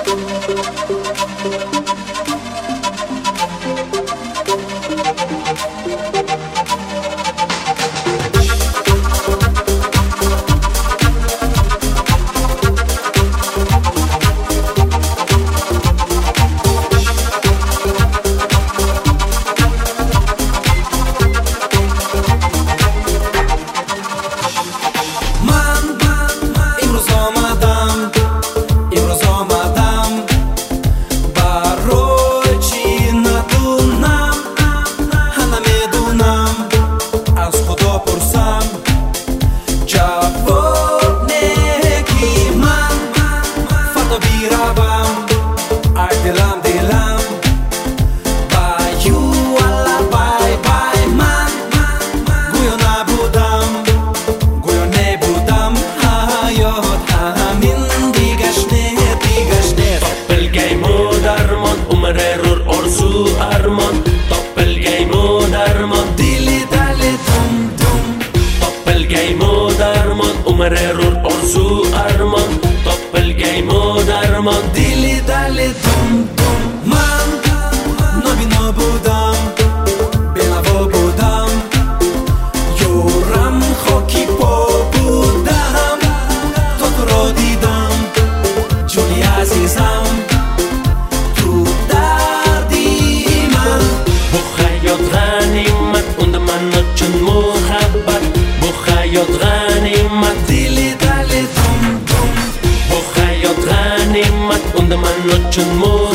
مرر آرزو ارمان تاپلگی ما درمان دیلی دلی دم دم من نابینا بودم بینوا بودم یورم خاکی پا بودم تا تو را دیدم جونی عزیزم تو دردی من بخیات غنیمت اند من چون محبت بخیات غنیمت دیلی دلی دم دم بخیات غنیمت اند من چون محبت